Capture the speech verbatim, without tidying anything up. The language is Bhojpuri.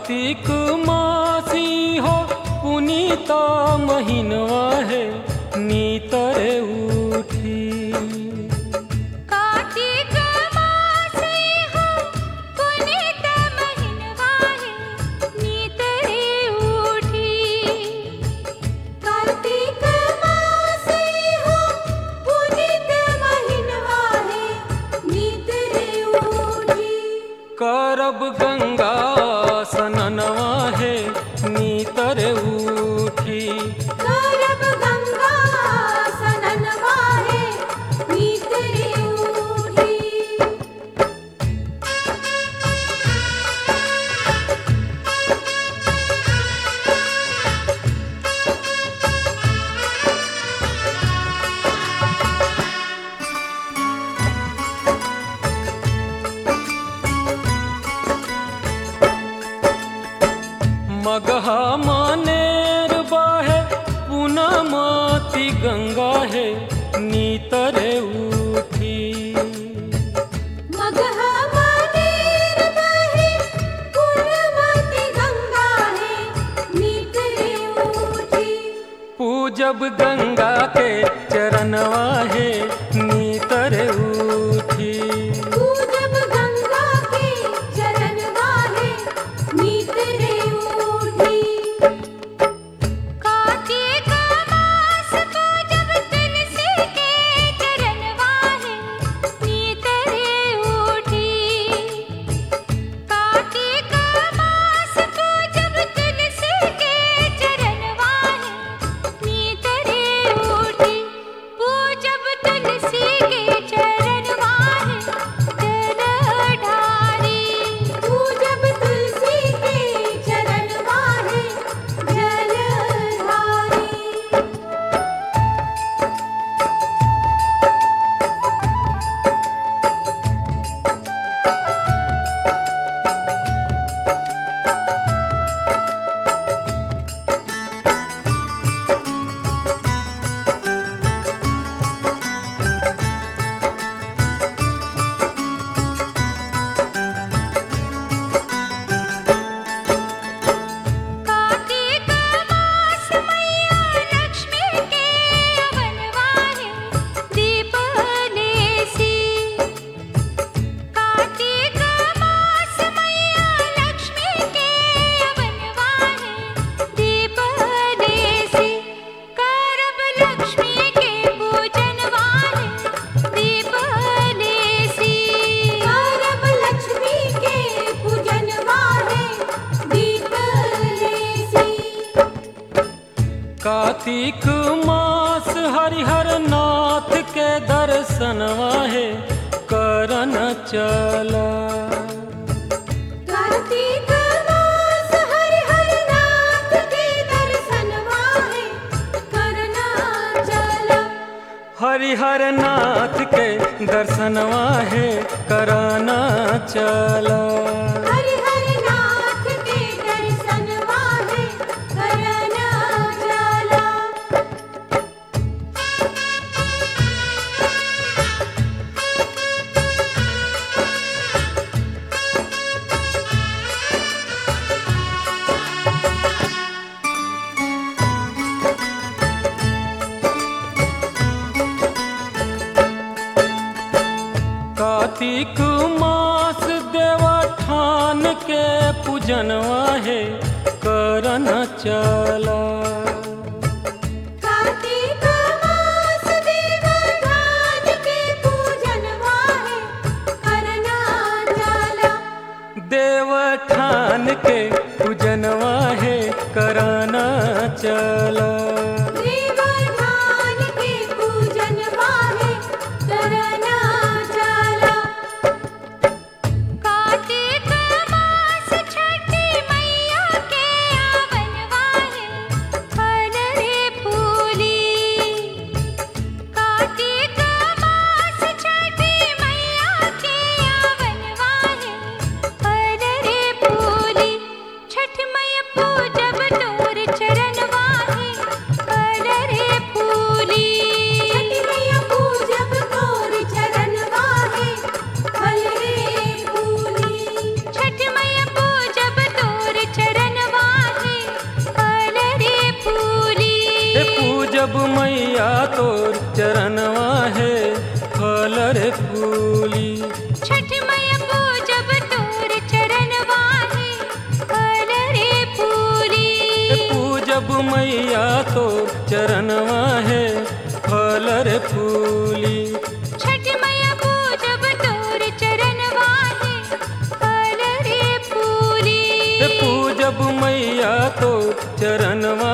कार्तिक मासी हो पुनीत महीनवा है नीतरे उठी। कार्तिक मासी हो पुनीत महीनवा है नीतरे उठी। कार्तिक मासी हो पुनीत महीनवा है नीतरे उठी। करब गंगा सननवा है नीतरे उठी। करब गंगा सननवा है नीतरे उठी। मगहा मानेर बाहे पूनमती गंगा है नीतरे उठी। मगहा मानेर बाहे पूनमती गंगा है नीतरे उठी। पूजब गंगा के चरणवा है नीतरे उठी। पूजब गंगा के चरणवा है नीतरे उठी। कार्तिक मास पूजब तुलसी के चरणवा है नीतरे उठी। कार्तिक मास पूजब तुलसी के चरणवा है नीतरे उठी। पूजब तुलसी के चरणवा है जल ढारी। पूजब तुलसी के चरणवा है जल ढारी। कार्तिक मास मैया लक्ष्मी के अवनवा है दीप लेसी। कार्तिक मास मैया लक्ष्मी के अवनवा है दीप लेसी। करब लक्ष्मी के पूजनवा है दीप लेसी। करब लक्ष्मी के पूजनवा है दीप लेसी। कार्तिक मास हरिहर नाथ के दर्शनवा है करन चला। कार्तिक मास हरिहर नाथ के दर्शनवा है करना चला। हरिहर नाथ के दर्शनवा है करना चला। हरिहर नाथ के दर्शनवा है करना चला। कार्तिक मास देवठान के पूजनवा है करन चला। कार्तिक मास देवठान के पूजनवा है करना चला। देवठान के पूजनवा है करना चला। देवठान के पूजनवा है करना चला। कार्तिक मास छठी मैया के आवनवा है फल रे फूली। कार्तिक मास छठी मैया के आवनवा है फल रे फूली। मैया तो चरणवा है फल रे फूली। छठ मैया पूजब तोर चरणवा है फल रे फूली। पूजब मैया तो चरणवा